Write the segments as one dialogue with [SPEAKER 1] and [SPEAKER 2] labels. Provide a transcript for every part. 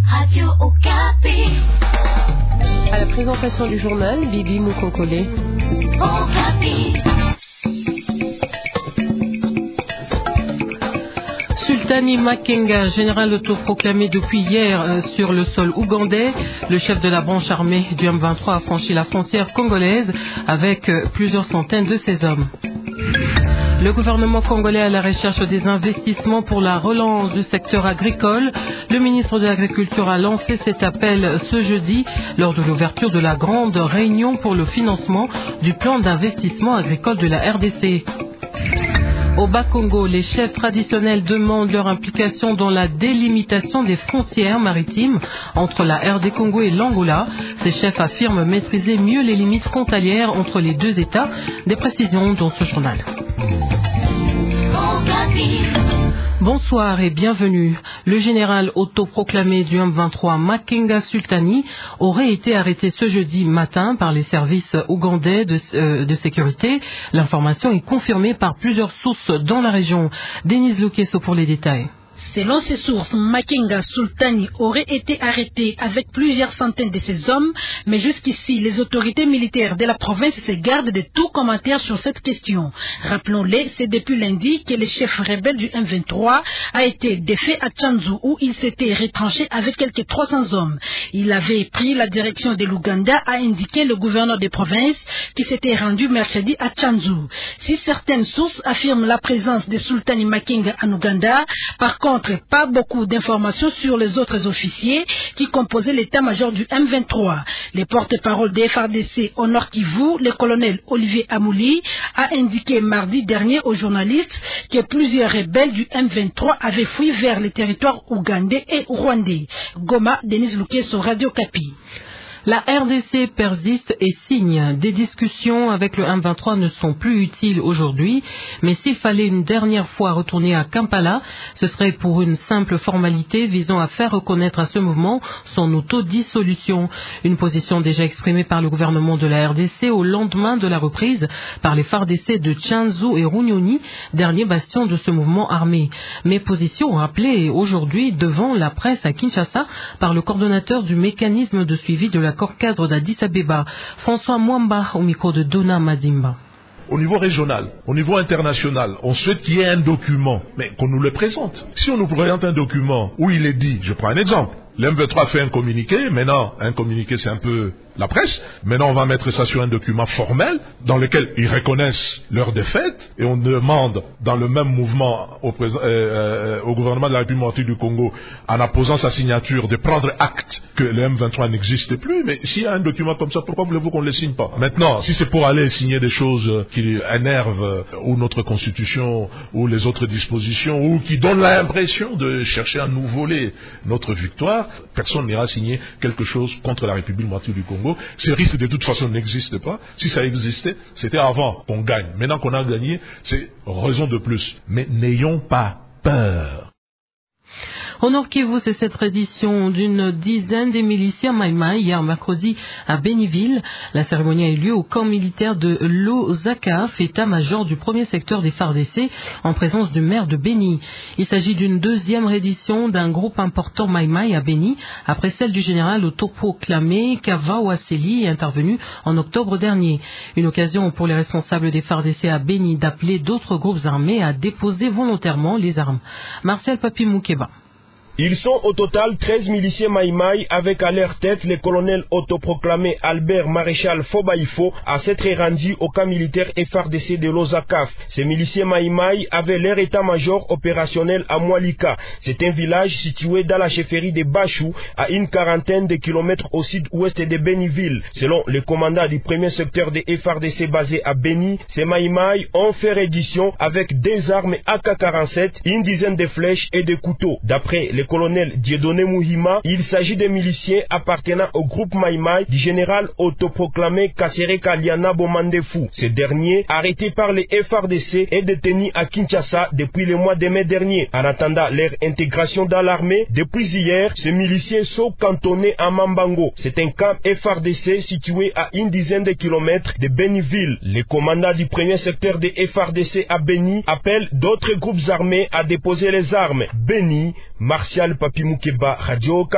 [SPEAKER 1] Radio Okapi.
[SPEAKER 2] À la présentation du journal, Bibi Moukokole.
[SPEAKER 1] Okapi.
[SPEAKER 3] Sultani Makenga, général autoproclamé depuis hier sur le sol ougandais, le chef de la branche armée du M23 a franchi la frontière congolaise avec plusieurs centaines de ses hommes. Le gouvernement congolais à la recherche des investissements pour la relance du secteur agricole. Le ministre de l'Agriculture a lancé cet appel ce jeudi lors de l'ouverture de la grande réunion pour le financement du plan d'investissement agricole de la RDC. Au Bas-Congo, les chefs traditionnels demandent leur implication dans la délimitation des frontières maritimes entre la RD Congo et l'Angola. Ces chefs affirment maîtriser mieux les limites frontalières entre les deux États. Des précisions dans ce journal. Bonsoir et bienvenue. Le général autoproclamé du M23 Makenga Sultani aurait été arrêté ce jeudi matin par les services ougandais de sécurité. L'information est confirmée par plusieurs sources dans la région. Denise Lukeso pour les détails.
[SPEAKER 4] Selon ces sources, Makenga Sultani aurait été arrêté avec plusieurs centaines de ses hommes, mais jusqu'ici, les autorités militaires de la province se gardent de tout commentaire sur cette question. Rappelons-le, c'est depuis lundi que le chef rebelle du M23 a été défait à Tchanzu, où il s'était retranché avec quelques 300 hommes. Il avait pris la direction de l'Ouganda, a indiqué le gouverneur des provinces qui s'était rendu mercredi à Tchanzu. Si certaines sources affirment la présence de Sultani Makenga en Ouganda, par contre, pas beaucoup d'informations sur les autres officiers qui composaient l'état-major du M23. Le porte-parole des FARDC au Nord Kivu, le colonel Olivier Amouli, a indiqué mardi dernier aux journalistes que plusieurs rebelles du M23 avaient fui vers les territoires ougandais et rwandais. Goma, Denise Lukeso, Radio Okapi.
[SPEAKER 3] La RDC persiste et signe. Des discussions avec le M23 ne sont plus utiles aujourd'hui, mais s'il fallait une dernière fois retourner à Kampala, ce serait pour une simple formalité visant à faire reconnaître à ce mouvement son autodissolution. Une position déjà exprimée par le gouvernement de la RDC au lendemain de la reprise par les FARDC de Tchanzu et Runyoni, dernier bastion de ce mouvement armé. Mais position rappelée aujourd'hui devant la presse à Kinshasa par le coordonnateur du mécanisme de suivi de l'accord cadre d'Addis Abeba, François Mwamba, au micro de Dona Madimba.
[SPEAKER 5] Au niveau régional, au niveau international, on souhaite qu'il y ait un document, mais qu'on nous le présente. Si on nous présente un document où il est dit, je prends un exemple, l'M23 fait un communiqué, maintenant, un communiqué c'est un peu la presse, maintenant on va mettre ça sur un document formel dans lequel ils reconnaissent leur défaite et on demande dans le même mouvement au gouvernement de la République du Congo, en apposant sa signature, de prendre acte que le M23 n'existe plus, mais s'il y a un document comme ça, pourquoi voulez-vous qu'on ne le signe pas? Maintenant, si c'est pour aller signer des choses qui énervent ou notre constitution ou les autres dispositions ou qui donnent l'impression de chercher à nous voler notre victoire, personne n'ira signer quelque chose contre la République démocratique du Congo. Ce risque de toute façon n'existe pas. Si ça existait, c'était avant qu'on gagne. Maintenant qu'on a gagné, c'est raison de plus. Mais n'ayons pas peur.
[SPEAKER 3] Au Nord Kivu, c'est cette reddition d'une dizaine des miliciens Maïmaï hier mercredi à Béniville. La cérémonie a eu lieu au camp militaire de Lozakaf, état-major du premier secteur des FARDC, en présence du maire de Béni. Il s'agit d'une deuxième reddition d'un groupe important Maïmaï à Béni, après celle du général autoproclamé Kava Ouasseli, intervenu en octobre dernier. Une occasion pour les responsables des FARDC à Béni d'appeler d'autres groupes armés à déposer volontairement les armes. Marcel Papi Moukeba.
[SPEAKER 6] Ils sont au total 13 miliciens Maïmaï avec à leur tête le colonel autoproclamé Albert Maréchal Fobaïfo à s'être rendu au camp militaire FARDC de Lozakaf. Ces miliciens Maïmaï avaient leur état-major opérationnel à Mwalika. C'est un village situé dans la chefferie de Bachou à une quarantaine de kilomètres au sud-ouest de Béniville. Selon le commandant du premier secteur de FARDC basé à Béni, ces Maïmaï ont fait reddition avec des armes AK-47, une dizaine de flèches et de couteaux. D'après le colonel Dieudonné Mouhima, il s'agit de miliciens appartenant au groupe Maïmaï du général autoproclamé Kassere Kaliana Bomandefou. Ce dernier, arrêté par les FARDC, est détenu à Kinshasa depuis le mois de mai dernier. En attendant leur intégration dans l'armée, depuis hier, ces miliciens sont cantonnés à Mambango. C'est un camp FARDC situé à une dizaine de kilomètres de Béniville. Le commandant du premier secteur de FARDC à Béni appelle d'autres groupes armés à déposer les armes. Béni, Martial Papi Moukeba, Radio Okapi.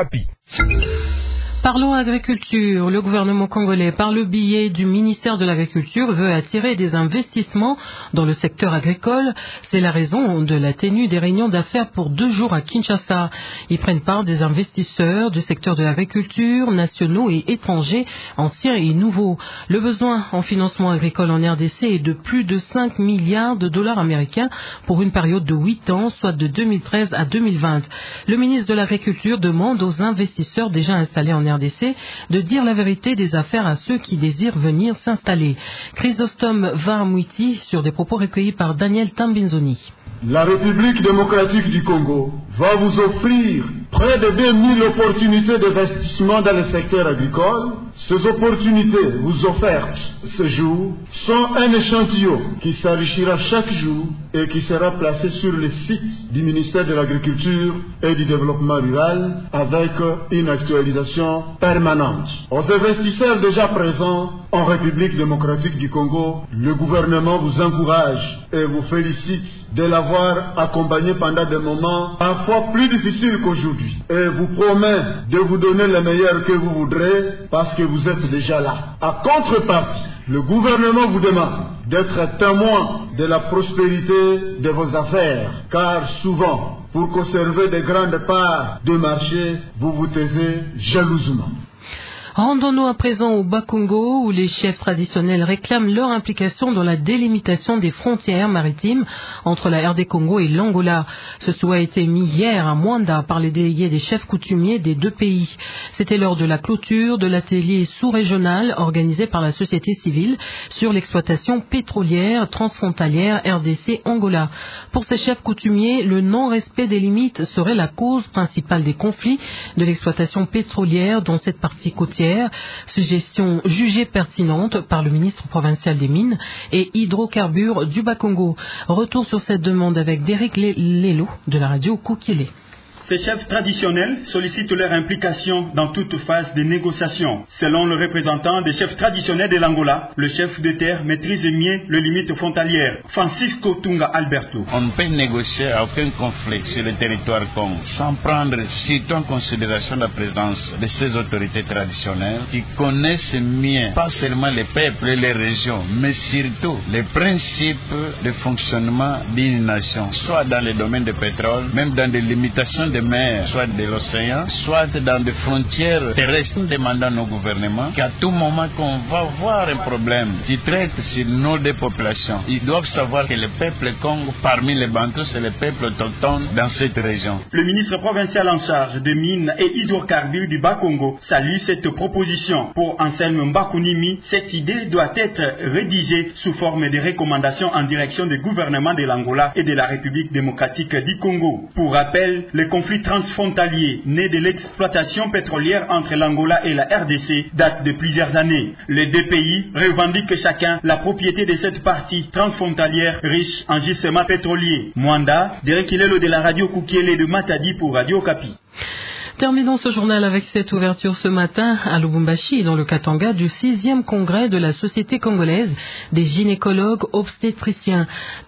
[SPEAKER 3] Parlons agriculture. Le gouvernement congolais, par le biais du ministère de l'Agriculture, veut attirer des investissements dans le secteur agricole. C'est la raison de la tenue des réunions d'affaires pour 2 jours à Kinshasa. Ils prennent part des investisseurs du secteur de l'agriculture, nationaux et étrangers, anciens et nouveaux. Le besoin en financement agricole en RDC est de plus de 5 milliards de dollars américains pour une période de 8 ans, soit de 2013 à 2020. Le ministre de l'Agriculture demande aux investisseurs déjà installés en RDC de dire la vérité des affaires à ceux qui désirent venir s'installer. Chrysostome Varamwiti sur des propos recueillis par Daniel Tambinzoni.
[SPEAKER 7] La République démocratique du Congo va vous offrir près de 2000 opportunités d'investissement dans le secteur agricole. Ces opportunités vous offertes ce jour sont un échantillon qui s'enrichira chaque jour et qui sera placé sur le site du ministère de l'Agriculture et du Développement rural avec une actualisation permanente. Aux investisseurs déjà présents en République démocratique du Congo, le gouvernement vous encourage et vous félicite de l'avoir accompagné pendant des moments parfois plus difficiles qu'aujourd'hui et vous promet de vous donner le meilleur que vous voudrez parce que vous êtes déjà là. À contrepartie, le gouvernement vous demande d'être témoin de la prospérité de vos affaires, car souvent, pour conserver de grandes parts de marché, vous vous taisez jalousement.
[SPEAKER 3] Rendons-nous à présent au Bas-Congo où les chefs traditionnels réclament leur implication dans la délimitation des frontières maritimes entre la RD Congo et l'Angola. Ce souhait a été mis hier à Mwanda par les délégués des chefs coutumiers des 2 pays. C'était lors de la clôture de l'atelier sous-régional organisé par la société civile sur l'exploitation pétrolière transfrontalière RDC-Angola. Pour ces chefs coutumiers, le non-respect des limites serait la cause principale des conflits de l'exploitation pétrolière dans cette partie côtière. Suggestion jugée pertinente par le ministre provincial des Mines et Hydrocarbures du Bas-Congo. Retour sur cette demande avec Derek Lelo de la radio Koukélé.
[SPEAKER 8] Ces chefs traditionnels sollicitent leur implication dans toute phase de négociation. Selon le représentant des chefs traditionnels de l'Angola, le chef de terre maîtrise mieux les limites frontalières. Francisco Tunga Alberto.
[SPEAKER 9] On ne peut négocier aucun conflit sur le territoire Congo sans prendre surtout en considération la présence de ces autorités traditionnelles qui connaissent mieux pas seulement les peuples et les régions, mais surtout les principes de fonctionnement d'une nation, soit dans le domaine du pétrole, même dans des limitations de mer, soit de l'océan, soit dans des frontières terrestres. Nous demandons à nos gouvernements qu'à tout moment qu'on va voir un problème qui traite sur nos 2 populations, ils doivent savoir que le peuple Congo, parmi les Bantous, c'est le peuple autochtone dans cette région.
[SPEAKER 8] Le ministre provincial en charge des mines et hydrocarbures du Bas-Congo salue cette proposition. Pour Anselme Mbakunimi, cette idée doit être rédigée sous forme de recommandations en direction des gouvernements de l'Angola et de la République démocratique du Congo. Pour rappel, le conflit transfrontalier né de l'exploitation pétrolière entre l'Angola et la RDC date de plusieurs années. Les 2 pays revendiquent chacun la propriété de cette partie transfrontalière riche en gisements pétroliers. Mwanda, Derek Lelo de la radio Koukélé de Matadi pour Radio Okapi.
[SPEAKER 3] Terminons ce journal avec cette ouverture ce matin à Lubumbashi, dans le Katanga, du 6e congrès de la Société congolaise des gynécologues obstétriciens.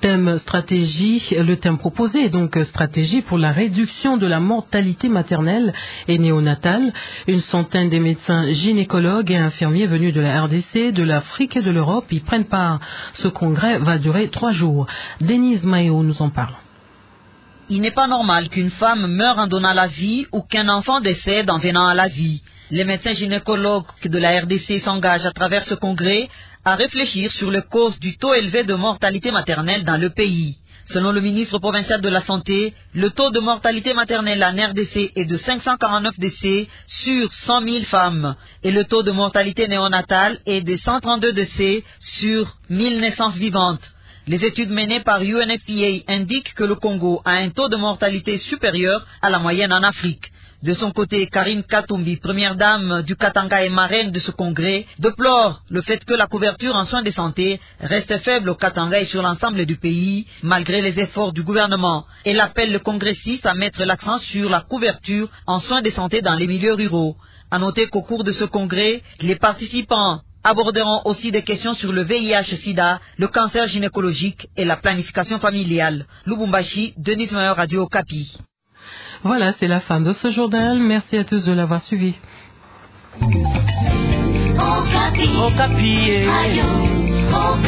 [SPEAKER 3] Le thème proposé est donc stratégie pour la réduction de la mortalité maternelle et néonatale. Une centaine des médecins gynécologues et infirmiers venus de la RDC, de l'Afrique et de l'Europe y prennent part. Ce congrès va durer 3 jours. Denise Mayo nous en parle.
[SPEAKER 10] Il n'est pas normal qu'une femme meure en donnant la vie ou qu'un enfant décède en venant à la vie. Les médecins gynécologues de la RDC s'engagent à travers ce congrès à réfléchir sur les causes du taux élevé de mortalité maternelle dans le pays. Selon le ministre provincial de la Santé, le taux de mortalité maternelle en RDC est de 549 décès sur 100 000 femmes et le taux de mortalité néonatale est de 132 décès sur 1000 naissances vivantes. Les études menées par UNFPA indiquent que le Congo a un taux de mortalité supérieur à la moyenne en Afrique. De son côté, Karine Katumbi, première dame du Katanga et marraine de ce congrès, déplore le fait que la couverture en soins de santé reste faible au Katanga et sur l'ensemble du pays, malgré les efforts du gouvernement. Elle appelle le congressiste à mettre l'accent sur la couverture en soins de santé dans les milieux ruraux. À noter qu'au cours de ce congrès, les participants aborderont aussi des questions sur le VIH-Sida, le cancer gynécologique et la planification familiale. Lubumbashi, Denis Mayer, Radio Okapi.
[SPEAKER 3] Voilà, c'est la fin de ce journal. Merci à tous de l'avoir suivi.
[SPEAKER 1] Okapi.
[SPEAKER 2] Okapi.
[SPEAKER 1] Radio.